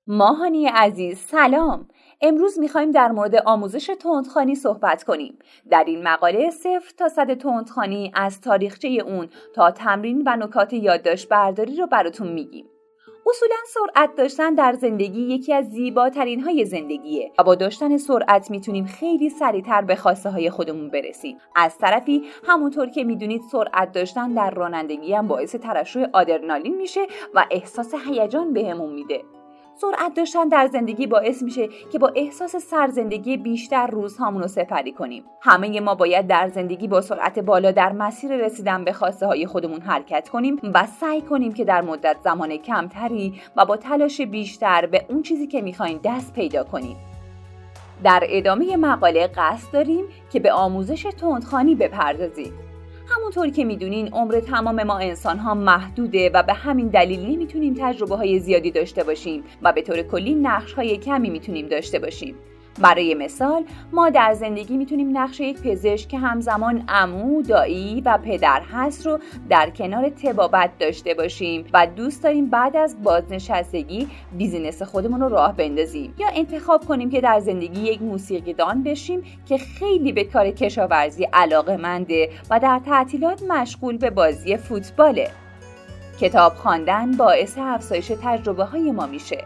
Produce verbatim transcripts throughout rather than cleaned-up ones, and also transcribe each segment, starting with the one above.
ماهانی عزیز سلام. امروز میخوایم در مورد آموزش تندخوانی صحبت کنیم. در این مقاله صفر تا صد تندخوانی از تاریخچه اون تا تمرین و نکات یادداشت برداری رو براتون میگیم. اصولاً سرعت داشتن در زندگی یکی از زیباترین های زندگیه و با داشتن سرعت میتونیم خیلی سریعتر به خواسته های خودمون برسیم. از طرفی همونطور که میدونید سرعت داشتن در رانندگی هم باعث ترشح آدرنالین میشه و احساس هیجان بهمون میده. سرعت داشتن در زندگی باعث میشه که با احساس سرزندگی بیشتر روزهامون رو سپری کنیم. همه ما باید در زندگی با سرعت بالا در مسیر رسیدن به خواسته های خودمون حرکت کنیم و سعی کنیم که در مدت زمان کمتری و با تلاش بیشتر به اون چیزی که میخواین دست پیدا کنیم. در ادامه مقاله قصد داریم که به آموزش تندخوانی بپردازیم. همونطور که میدونین عمر تمام ما انسان ها محدوده و به همین دلیل نمیتونیم تجربه های زیادی داشته باشیم و به طور کلی نقش های کمی میتونیم داشته باشیم. برای مثال ما در زندگی میتونیم نقش یک پزشک که همزمان عمو، دایی و پدر هست رو در کنار طبابت داشته باشیم و دوست داریم بعد از بازنشستگی بیزینس خودمون رو راه بندازیم، یا انتخاب کنیم که در زندگی یک موسیقیدان بشیم که خیلی به کار کشاورزی علاقه‌منده و در تعطیلات مشغول به بازی فوتباله. کتاب خواندن باعث افزایش تجربه های ما میشه.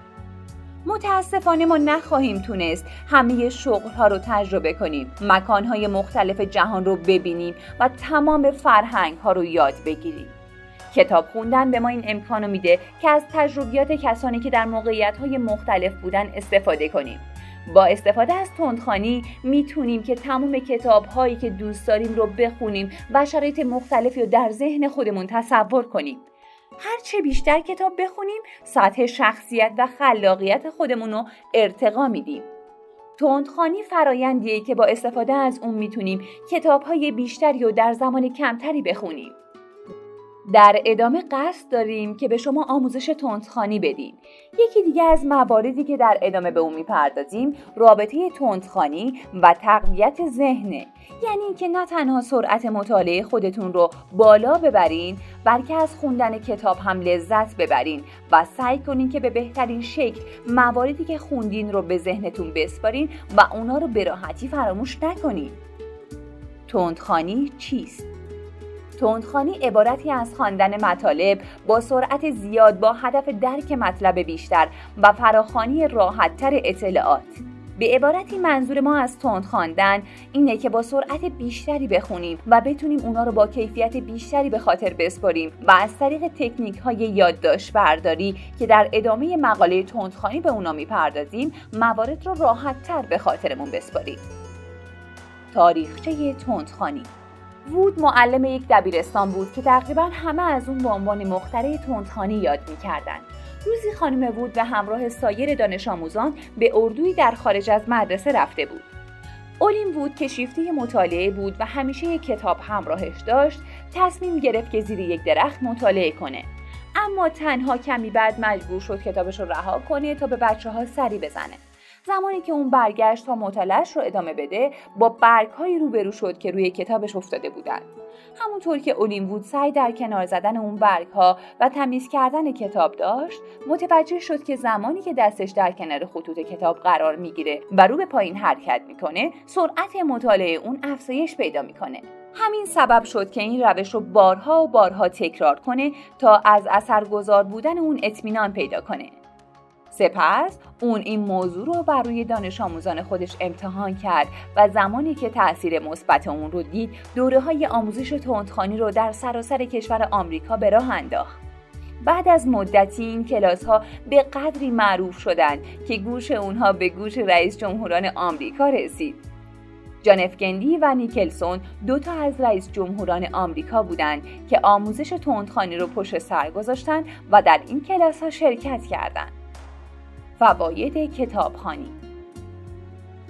متاسفانه ما نخواهیم تونست همه شغل‌ها رو تجربه کنیم، مکان‌های مختلف جهان رو ببینیم و تمام فرهنگ‌ها رو یاد بگیریم. کتاب خوندن به ما این امکانو میده که از تجربیات کسانی که در موقعیت‌های مختلف بودن استفاده کنیم. با استفاده از تندخوانی میتونیم که تمام کتاب‌هایی که دوست داریم رو بخونیم و شرایط مختلفی رو در ذهن خودمون تصور کنیم. هرچه بیشتر کتاب بخونیم، سطح شخصیت و خلاقیت خودمون رو ارتقا میدیم. تندخوانی فرایندیه که با استفاده از اون میتونیم کتاب‌های بیشتری رو در زمان کمتری بخونیم. در ادامه قصد داریم که به شما آموزش تندخوانی بدیم. یکی دیگه از مواردی که در ادامه به اون میپردازیم رابطه تندخوانی و تقویت ذهنه. یعنی که نه تنها سرعت مطالعه خودتون رو بالا ببرین، بلکه از خوندن کتاب هم لذت ببرین و سعی کنین که به بهترین شکل مواردی که خوندین رو به ذهنتون بسپارین و اونا رو به راحتی فراموش نکنین. تندخوانی چیست؟ تندخوانی عبارتی از خواندن مطالب با سرعت زیاد با هدف درک مطلب بیشتر و فراخوانی راحت‌تر اطلاعات. به عبارتی منظور ما از تند خواندن اینه که با سرعت بیشتری بخونیم و بتونیم اونا رو با کیفیت بیشتری به خاطر بسپاریم و از طریق تکنیک‌های یادداشت برداری که در ادامه مقاله تندخوانی به اونا میپردازیم موارد رو راحت‌تر به خاطرمون بسپاریم. تاریخچه تندخوانی. وود معلم یک دبیرستان بود که تقریباً همه از اون به عنوان مخترع تندخوانی یاد می‌کردن. روزی خانم وود به همراه سایر دانش آموزان به اردویی در خارج از مدرسه رفته بود. اولین وود که شیفته مطالعه بود و همیشه یک کتاب همراهش داشت، تصمیم گرفت که زیر یک درخت مطالعه کنه. اما تنها کمی بعد مجبور شد کتابش رو رها کنه تا به بچه‌ها سری بزنه. زمانی که اون برگشت تا مطالعه‌اش رو ادامه بده، با برگ‌هایی روبرو شد که روی کتابش افتاده بودن. همونطور که اولین وود سعی در کنار زدن اون برگ‌ها و تمیز کردن کتاب داشت، متوجه شد که زمانی که دستش در کنار خطوط کتاب قرار میگیره و رو به پایین حرکت میکنه، سرعت مطالعه اون افزایش پیدا میکنه. همین سبب شد که این روش رو بارها و بارها تکرار کنه تا از اثرگذار بودن اون اطمینان پیدا کنه. سپس اون این موضوع رو بر روی دانش آموزان خودش امتحان کرد و زمانی که تأثیر مثبت اون رو دید، دوره‌های آموزش تندخوانی رو در سراسر کشور آمریکا به راه انداخت. بعد از مدتی این کلاس‌ها به قدری معروف شدند که گوش اونها به گوش رئیس جمهوران آمریکا رسید. جان اف کندی و نیکلسون دو تا از رئیس جمهوران آمریکا بودند که آموزش تندخوانی رو پشت سر گذاشتن و در این کلاس‌ها شرکت کردند. فواید کتابخوانی.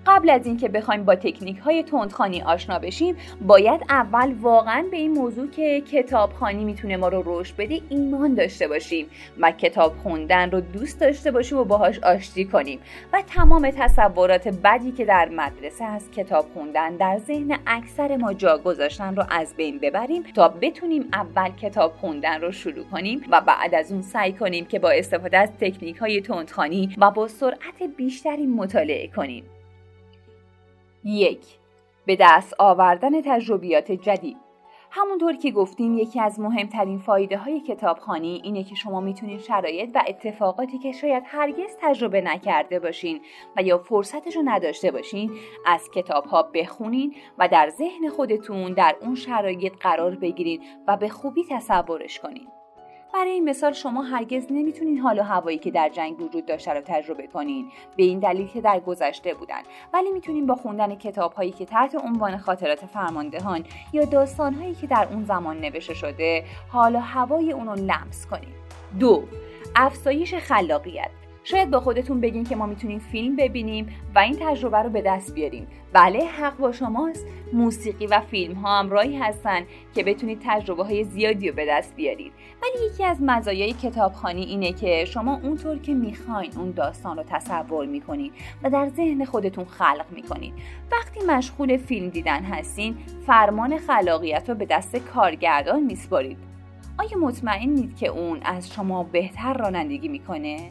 قبل از اینکه بخوایم با تکنیک‌های تندخوانی آشنا بشیم، باید اول واقعاً به این موضوع که کتابخوانی میتونه ما رو رشد بده ایمان داشته باشیم و کتاب خوندن رو دوست داشته باشیم و باهاش آشتی کنیم و تمام تصورات بدی که در مدرسه از کتاب خوندن در ذهن اکثر ما جا گذاشتن رو از بین ببریم تا بتونیم اول کتاب خوندن رو شروع کنیم و بعد از اون سعی کنیم که با استفاده از تکنیک‌های تندخوانی و با سرعت بیشتری مطالعه کنیم. یک. به دست آوردن تجربیات جدید. همونطور که گفتیم یکی از مهمترین فایده های کتابخوانی اینه که شما میتونید شرایط و اتفاقاتی که شاید هرگز تجربه نکرده باشین و یا فرصتشو نداشته باشین از کتاب ها بخونین و در ذهن خودتون در اون شرایط قرار بگیرین و به خوبی تصورش کنین. برای این مثال شما هرگز نمیتونین حال و هوایی که در جنگ وجود داشته رو تجربه کنین به این دلیل که در گذشته بودن، ولی میتونین با خوندن کتاب‌هایی که تحت عنوان خاطرات فرماندهان یا داستان‌هایی که در اون زمان نوشته شده حال و هوای اون رو لمس کنین. دو. افزایش خلاقیت. شاید با خودتون بگین که ما میتونیم فیلم ببینیم و این تجربه رو به دست بیاریم. بله، حق با شماست. موسیقی و فیلم ها هم راهی هستن که بتونید تجربه های زیادی رو به دست بیارید. ولی یکی از مزایای کتابخوانی اینه که شما اونطور که میخواین اون داستان رو تصور میکنید و در ذهن خودتون خلق میکنید. وقتی مشغول فیلم دیدن هستین، فرمان خلاقیت رو به دست کارگردان میسپارید. آیا مطمئنید که اون از شما بهتر رانندگی میکنه؟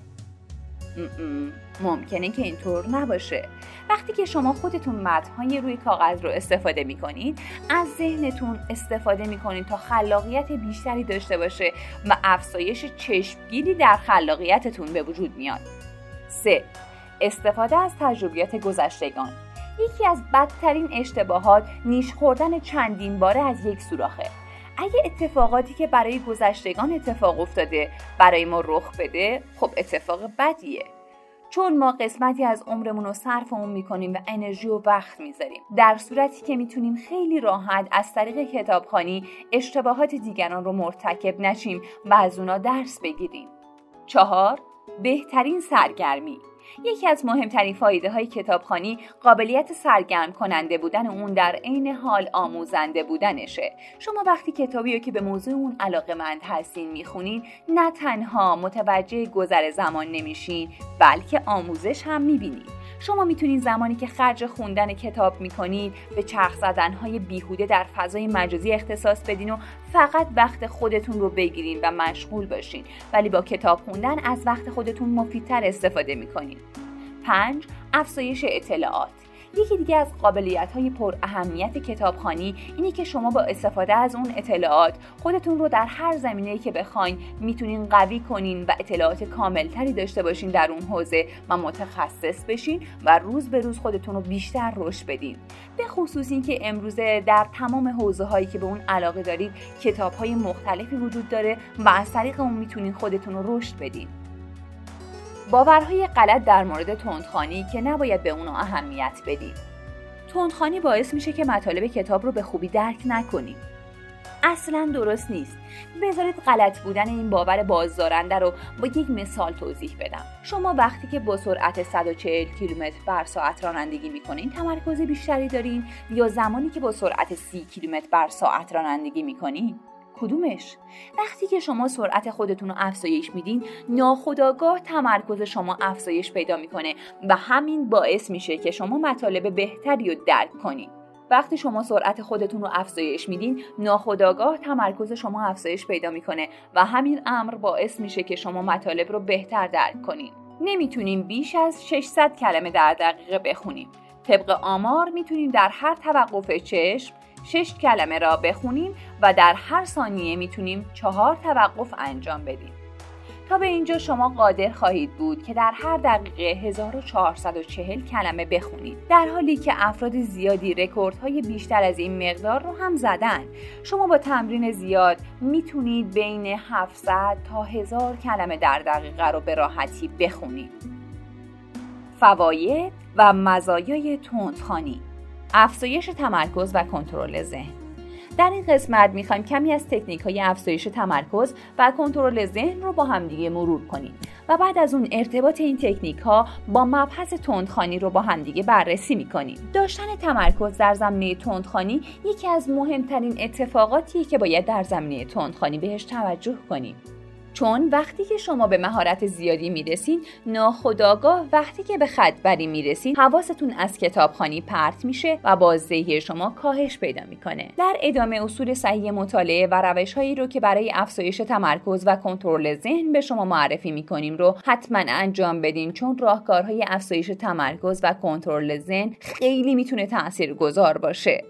ممکنه که اینطور نباشه. وقتی که شما خودتون متن‌های روی کاغذ رو استفاده می‌کنید، از ذهنتون استفاده می‌کنید تا خلاقیت بیشتری داشته باشه و افزایش چشمگیری در خلاقیتتون به وجود میاد. سه. استفاده از تجربیات گذشتگان. یکی از بدترین اشتباهات نیش خوردن چندین باره از یک سوراخه. اگه اتفاقاتی که برای گذشتگان اتفاق افتاده برای ما رخ بده، خب اتفاق بدیه، چون ما قسمتی از عمرمون رو صرف اون میکنیم و انرژی و وقت میذاریم، در صورتی که میتونیم خیلی راحت از طریق کتابخوانی اشتباهات دیگران رو مرتکب نشیم و از اونا درس بگیریم. چهار. بهترین سرگرمی. یکی از مهمترین فایده های کتابخوانی قابلیت سرگرم کننده بودن اون در عین حال آموزنده بودنشه. شما وقتی کتابی رو که به موضوع اون علاقه‌مند هستین میخونین، نه تنها متوجه گذر زمان نمیشین بلکه آموزش هم میبینین. شما میتونین زمانی که خرج خوندن کتاب میکنین به چرخ زدنهای بیهوده در فضای مجازی اختصاص بدین و فقط وقت خودتون رو بگیرین و مشغول باشین، ولی با کتاب خوندن از وقت خودتون مفیدتر استفاده میکنین. پنج. افزایش اطلاعات. یکی دیگه از قابلیت‌های پر اهمیت کتابخوانی اینه که شما با استفاده از اون اطلاعات خودتون رو در هر زمینه‌ای که بخواین میتونین قوی کنین و اطلاعات کاملتری داشته باشین در اون حوزه و متخصص بشین و روز به روز خودتون رو بیشتر رشد بدین. به خصوص این که امروزه در تمام حوزه‌هایی که به اون علاقه دارید کتاب‌های مختلفی وجود داره و از طریق اون میتونین خودتون رو رشد بدین. باورهای غلط در مورد تندخوانی که نباید به اون اهمیت بدید. تندخوانی باعث میشه که مطالب کتاب رو به خوبی درک نکنید. اصلاً درست نیست. بذارید غلط بودن این باور بازدارنده رو با یک مثال توضیح بدم. شما وقتی که با سرعت صد و چهل کیلومتر بر ساعت رانندگی میکنین تمرکز بیشتری دارین یا زمانی که با سرعت سی کیلومتر بر ساعت رانندگی میکنین؟ کدومش؟ وقتی که شما سرعت خودتون رو افزایش میدین، ناخودآگاه تمرکز شما افزایش پیدا میکنه و همین باعث میشه که شما مطالب بهتری رو درک کنین. وقتی شما سرعت خودتون رو افزایش میدین، ناخودآگاه تمرکز شما افزایش پیدا میکنه و همین امر باعث میشه که شما مطالب رو بهتر درک کنین. نمیتونیم بیش از ششصد کلمه در دقیقه بخونیم. طبق آمار میتونیم در هر توقف چشم شش کلمه را بخونیم و در هر ثانیه میتونیم چهار توقف انجام بدیم. تا به اینجا شما قادر خواهید بود که در هر دقیقه هزار و چهارصد و چهل کلمه بخونید، در حالی که افراد زیادی رکوردهای بیشتر از این مقدار رو هم زدن. شما با تمرین زیاد میتونید بین هفتصد تا هزار کلمه در دقیقه رو به راحتی بخونید. فواید و مزایای تندخوانی: افزایش تمرکز و کنترل ذهن. در این قسمت میخوایم کمی از تکنیک‌های افزایش تمرکز و کنترل ذهن رو با همدیگه مرور کنیم و بعد از اون ارتباط این تکنیک‌ها با مبحث تندخوانی رو با همدیگه بررسی میکنیم. داشتن تمرکز در زمینه تندخوانی یکی از مهمترین اتفاقاتیه که باید در زمینه تندخوانی بهش توجه کنیم. چون وقتی که شما به مهارت زیادی میرسین، ناخودآگاه وقتی که به خط‌بری میرسین، حواستون از کتابخوانی پرت میشه و بازدهی شما کاهش پیدا میکنه. در ادامه اصول صحیح مطالعه و روش‌هایی رو که برای افزایش تمرکز و کنترل ذهن به شما معرفی میکنیم رو حتما انجام بدین، چون راهکارهای افزایش تمرکز و کنترل ذهن خیلی میتونه تاثیرگذار باشه.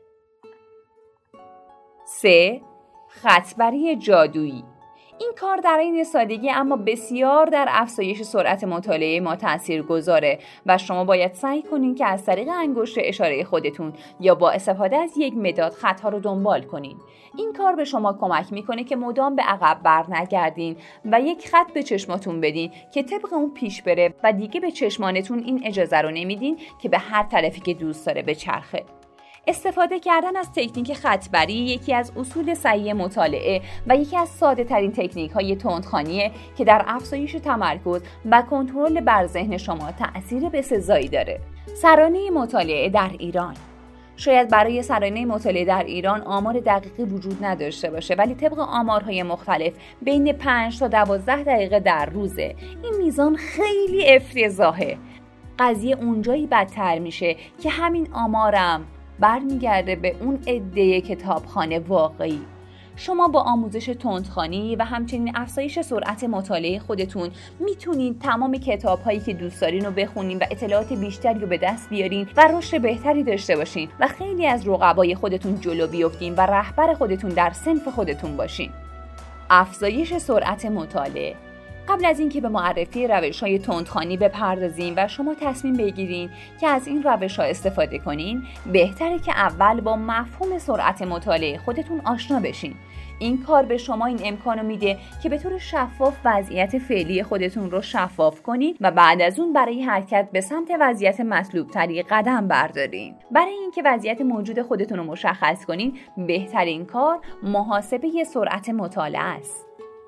سه. خط‌بری جادویی. این کار در این سادگی اما بسیار در افزایش سرعت مطالعه ما تأثیر گذاره و شما باید سعی کنین که از طریق انگشت اشاره خودتون یا با استفاده از یک مداد خطها رو دنبال کنین. این کار به شما کمک میکنه که مدام به عقب بر نگردین و یک خط به چشماتون بدین که طبق اون پیش بره و دیگه به چشمانتون این اجازه رو نمیدین که به هر طرفی که دوست داره بچرخه. استفاده کردن از تکنیک خط‌بری یکی از اصول صحیح مطالعه و یکی از ساده ترین تکنیک های تندخوانیه که در افزایش تمرکز و کنترل بر ذهن شما تأثیر بسزایی داره. سرانه مطالعه در ایران. شاید برای سرانه مطالعه در ایران آمار دقیقی وجود نداشته باشه، ولی طبق آمارهای مختلف بین پنج تا دوازده دقیقه در روزه. این میزان خیلی افتضاحه. قضیه اونجایی بدتر میشه که همین آمارم برمیگرده به اون عده کتابخانه واقعی. شما با آموزش تندخوانی و همچنین افزایش سرعت مطالعه خودتون میتونید تمام کتاب‌هایی که دوست دارین رو بخونین و اطلاعات بیشتری رو به دست بیارین و رشد بهتری داشته باشین و خیلی از رقبای خودتون جلو بیافتین و رهبر خودتون در صنف خودتون باشین. افزایش سرعت مطالعه. قبل از اینکه به معرفی روش‌های تندخوانی بپردازیم و شما تصمیم بگیرین که از این روش‌ها استفاده کنین، بهتره که اول با مفهوم سرعت مطالعه خودتون آشنا بشین. این کار به شما این امکانو میده که به طور شفاف وضعیت فعلی خودتون رو شفاف کنین و بعد از اون برای حرکت به سمت وضعیت مطلوب تری قدم بردارین. برای اینکه وضعیت موجود خودتون رو مشخص کنین، بهترین کار محاسبه سرعت مطالعه است.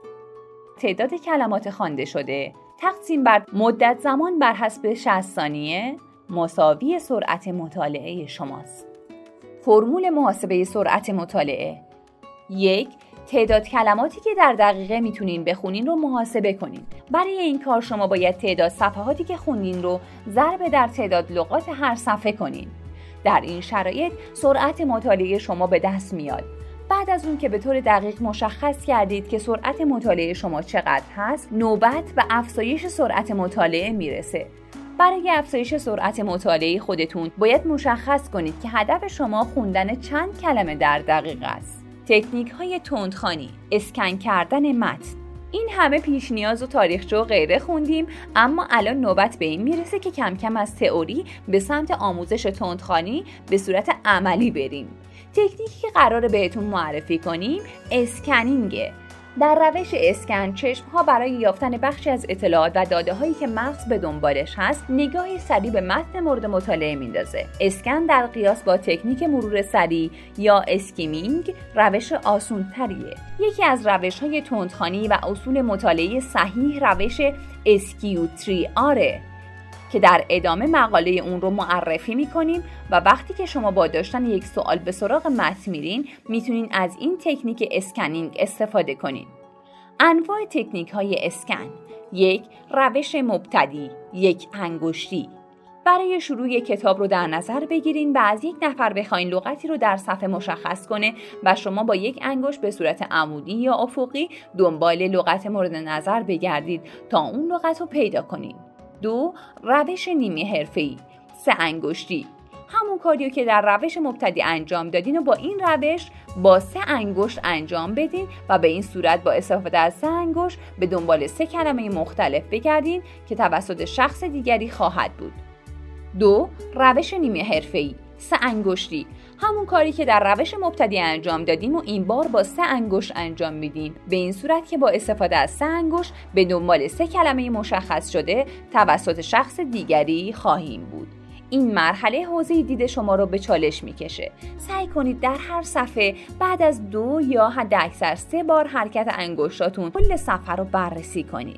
تعداد کلمات خوانده شده تقسیم بر مدت زمان بر حسب شصت ثانیه مساوی سرعت مطالعه شماست. فرمول محاسبه سرعت مطالعه: یک، تعداد کلماتی که در دقیقه میتونین بخونین رو محاسبه کنین. برای این کار شما باید تعداد صفحاتی که خوندین رو ضرب در تعداد لغات هر صفحه کنین. در این شرایط سرعت مطالعه شما به دست میاد. بعد از اون که به طور دقیق مشخص کردید که سرعت مطالعه شما چقدر هست، نوبت به افزایش سرعت مطالعه میرسه. برای افزایش سرعت مطالعه خودتون باید مشخص کنید که هدف شما خوندن چند کلمه در دقیقه است. تکنیک های تندخوانی: اسکن کردن متن. این همه پیش نیاز و تاریخچه و غیره خوندیم، اما الان نوبت به این میرسه که کم کم از تئوری به سمت آموزش تندخوانی به صورت عملی بریم. تکنیکی که قراره بهتون معرفی کنیم اسکنینگه. در روش اسکن چشم‌ها برای یافتن بخشی از اطلاعات و داده‌هایی که مغز به دنبالش هست نگاهی سریع به متن مورد مطالعه میندازه. اسکن در قیاس با تکنیک مرور سریع یا اسکیمینگ روش آسان‌تریه. یکی از روش‌های تندخوانی و اصول مطالعه صحیح روش اس کیو تری آره که در ادامه مقاله اون رو معرفی میکنیم و وقتی که شما با داشتن یک سوال به سراغ متن میرین میتونین از این تکنیک اسکنینگ استفاده کنین. انواع تکنیک های اسکن: یک، روش مبتدی، یک انگشتی. برای شروع یک کتاب رو در نظر بگیرین و از یک نفر بخواین لغتی رو در صفحه مشخص کنه و شما با یک انگشت به صورت عمودی یا افقی دنبال لغت مورد نظر بگردید تا اون لغت رو پیدا کنین. دو، روش نیمه حرفه‌ای، سه انگشتی. همون کاریو که در روش مبتدی انجام دادین و با این روش با سه انگشت انجام بدین و به این صورت با استفاده از سه انگشت به دنبال سه کلمه مختلف بگردین که توسط شخص دیگری خواهد بود. دو، روش نیمه حرفه‌ای، سه انگشتی. همون کاری که در روش مبتدی انجام دادیم و این بار با سه انگشت انجام میدیم، به این صورت که با استفاده از سه انگشت به دنبال سه کلمه مشخص شده توسط شخص دیگری خواهیم بود. این مرحله حوزه دید شما رو به چالش میکشه. سعی کنید در هر صفحه بعد از دو یا حداکثر سه بار حرکت انگشتاتون کل صفحه رو بررسی کنید.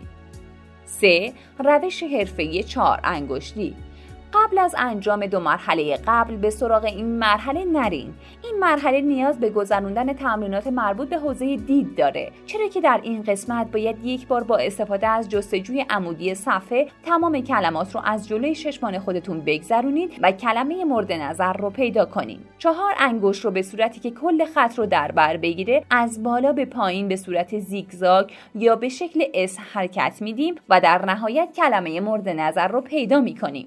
سه. روش حرفه‌ای چهار انگشتی. قبل از انجام دو مرحله قبل به سراغ این مرحله نرین. این مرحله نیاز به گذراندن تمرینات مربوط به حوزه دید داره، چرا که در این قسمت باید یک بار با استفاده از جستجوی عمودی صفحه تمام کلمات رو از جلوی چشمان خودتون بگذرونید و کلمه مورد نظر رو پیدا کنید. چهار انگشت رو به صورتی که کل خط رو در بر بگیره از بالا به پایین به صورت زیگزاگ یا به شکل اس حرکت میدیم و در نهایت کلمه مورد نظر رو پیدا میکنیم.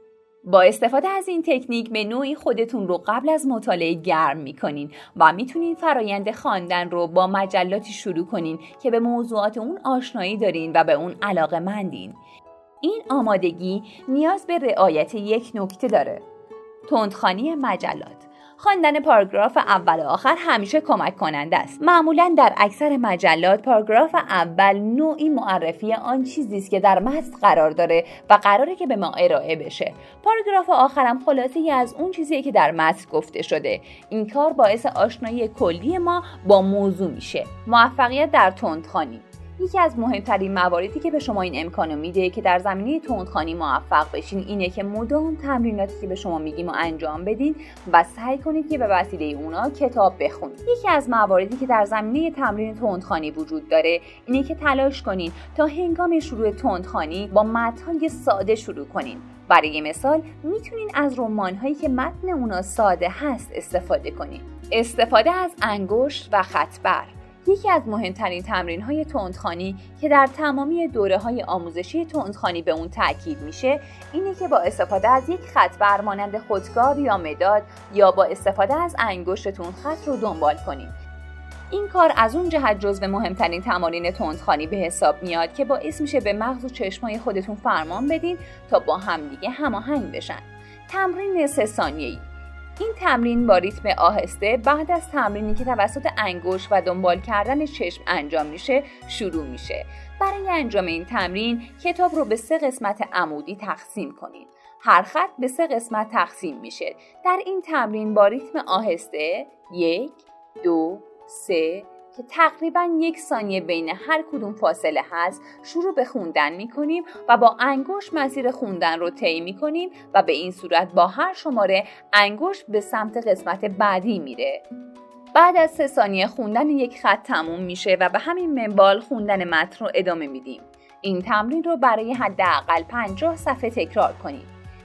با استفاده از این تکنیک به نوعی خودتون رو قبل از مطالعه گرم میکنین و میتونین فرایند خواندن رو با مجلاتی شروع کنین که به موضوعات اون آشنایی دارین و به اون علاقه‌مندین. این آمادگی نیاز به رعایت یک نکته داره: تندخوانی مجلات. خواندن پاراگراف اول و آخر همیشه کمک کننده است. معمولاً در اکثر مجلات پاراگراف اول نوعی معرفی آن چیزی است که در متن قرار داره و قراره که به ما ارائه بشه. پاراگراف آخرم خلاصه‌ای از اون چیزیه که در متن گفته شده. این کار باعث آشنایی کلی ما با موضوع میشه. موفقیت در تندخوانی. یکی از مهمترین مواردی که به شما این امکانو میده که در زمینه تندخوانی موفق بشین اینه که مدام تمریناتی که به شما میگیم و انجام بدین و سعی کنید که به وسیله اونا کتاب بخونید. یکی از مواردی که در زمینه تمرین تندخوانی وجود داره اینه که تلاش کنین تا هنگام شروع تندخوانی با متن‌های ساده شروع کنین. برای مثال میتونین از رمان‌هایی که متن اونا ساده هست استفاده کنین. استفاده از انگشت و خط‌بر. یکی از مهمترین تمرین‌های تندخوانی که در تمامی دوره‌های آموزشی تندخوانی به اون تاکید میشه اینه که با استفاده از یک خط‌بر مانند خودکار یا مداد یا با استفاده از انگشتتون خط رو دنبال کنید. این کار از اون جهت جزو مهمترین تمارین تندخوانی به حساب میاد که باعث میشه به مغز و چشمای خودتون فرمان بدین تا با همدیگه هماهنگ بشن. تمرین سه ثانیه‌ای. این تمرین با ریتم آهسته بعد از تمرینی که توسط انگشت و دنبال کردن چشم انجام میشه شروع میشه. برای انجام این تمرین کتاب رو به سه قسمت عمودی تقسیم کنید. هر خط به سه قسمت تقسیم میشه. در این تمرین با ریتم آهسته یک، دو، سه که تقریباً یک ثانیه بین هر کدوم فاصله هست شروع به خوندن میکنیم و با انگشت مسیر خوندن رو طی میکنیم و به این صورت با هر شماره انگشت به سمت قسمت بعدی میره. بعد از سه ثانیه خوندن یک خط تموم میشه و به همین منوال خوندن متن رو ادامه میدیم. این تمرین رو برای حداقل پنجاه صفحه تکرار کنیم.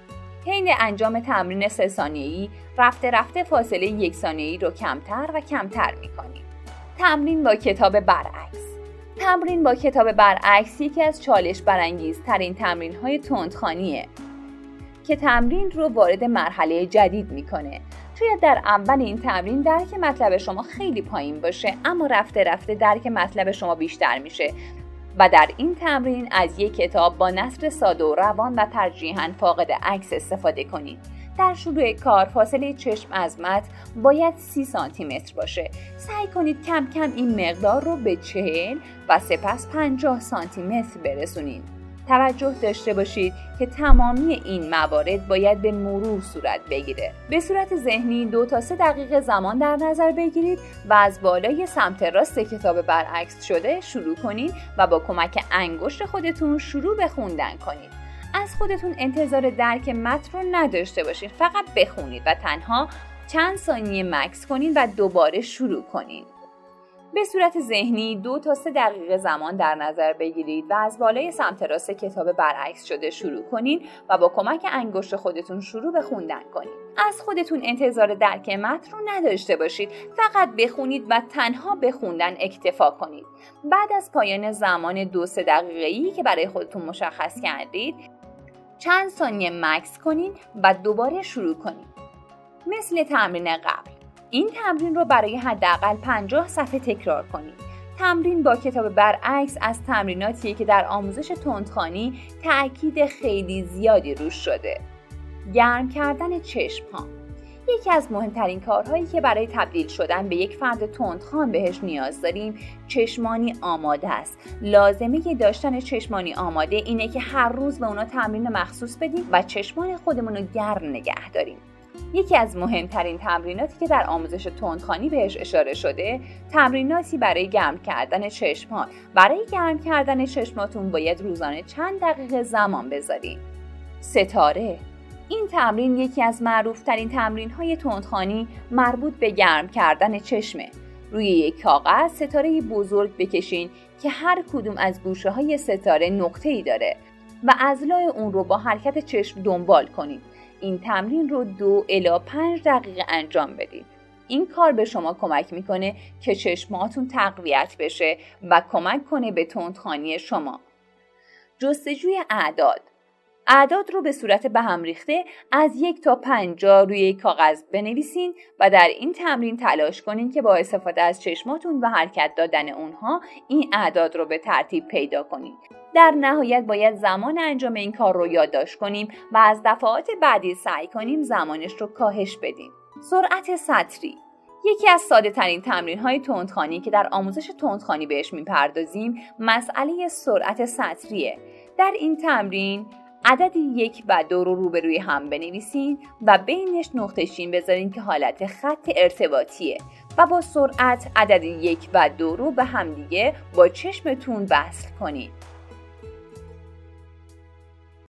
حین انجام تمرین سه ثانیه‌ای رفته رفته فاصله یک ثانیه‌ای رو کمتر و کمتر میکنیم. تمرین با کتاب برعکس. تمرین با کتاب برعکس یکی از چالش برانگیزترین تمرین‌های تندخوانیه که تمرین رو وارد مرحله جدید میکنه. شاید در اول این تمرین درک مطلب شما خیلی پایین باشه، اما رفته رفته درک مطلب شما بیشتر میشه و در این تمرین از یک کتاب با نثر ساده و روان و ترجیحاً فاقد عکس استفاده کنید. در شروع کار فاصله چشم از متن باید سی سانتی متر باشه. سعی کنید کم کم این مقدار رو به چهل و سپس پنجاه سانتی متر برسونید. توجه داشته باشید که تمامی این موارد باید به مرور صورت بگیره. به صورت ذهنی دو تا سه دقیقه زمان در نظر بگیرید و از بالای سمت راست کتاب برعکس شده شروع کنید و با کمک انگشت خودتون شروع به خوندن کنید. از خودتون انتظار درک متن رو نداشته باشید، فقط بخونید و تنها چند ثانیه مکث کنید و دوباره شروع کنید. به صورت ذهنی دو تا سه دقیقه زمان در نظر بگیرید و از بالای سمت راست کتاب برعکس شده شروع کنید و با کمک انگشت خودتون شروع به خوندن کنید. از خودتون انتظار درک متن رو نداشته باشید، فقط بخونید و تنها به خوندن اکتفا کنید. بعد از پایان زمان دو سه دقیقه‌ای که برای خودتون مشخص کردید، چند ثانیه مکث کنید و دوباره شروع کنید. مثل تمرین قبل، این تمرین رو برای حداقل پنجاه صفحه تکرار کنید. تمرین با کتاب برعکس از تمریناتیه که در آموزش تندخوانی تأکید خیلی زیادی روش شده. گرم کردن چشم ها. یکی از مهمترین کارهایی که برای تبدیل شدن به یک فرد تندخوان بهش نیاز داریم چشمانی آماده است. لازمه داشتن چشمانی آماده اینه که هر روز به اونا تمرین مخصوص بدیم و چشمان خودمون رو گرم نگه داریم. یکی از مهمترین تمریناتی که در آموزش تندخوانی بهش اشاره شده تمریناتی برای گرم کردن چشمان. برای گرم کردن چشماتون باید روزانه چند دقیقه زمان بذارید. ستاره. این تمرین یکی از معروف‌ترین تمرین‌های تندخوانی مربوط به گرم کردن چشمه. روی یک کاغذ ستاره بزرگ بکشین که هر کدوم از گوشه‌های ستاره نقطه‌ای داره و اضلاع اون رو با حرکت چشم دنبال کنید. این تمرین رو دو الی پنج دقیقه انجام بدید. این کار به شما کمک میکنه که چشماتون تقویت بشه و کمک کنه به تندخوانی شما. جستجوی اعداد. اعداد رو به صورت به هم ریخته از یک تا پنجاه روی کاغذ بنویسین و در این تمرین تلاش کنین که با استفاده از چشماتون و حرکت دادن اونها این اعداد رو به ترتیب پیدا کنین. در نهایت باید زمان انجام این کار رو یادداشت کنیم و از دفعات بعدی سعی کنیم زمانش رو کاهش بدیم. سرعت سطری. یکی از ساده ترین تمرین های تندخوانی که در آموزش تندخوانی بهش میپردازیم مسئله سرعت سطریه. در این تمرین عدد یک و دو رو روبروی هم بنویسین و بینش نقطه شین بذارین که حالت خط ارتباطیه و با سرعت عدد یک و دو رو به همدیگه با چشمتون وصل کنین.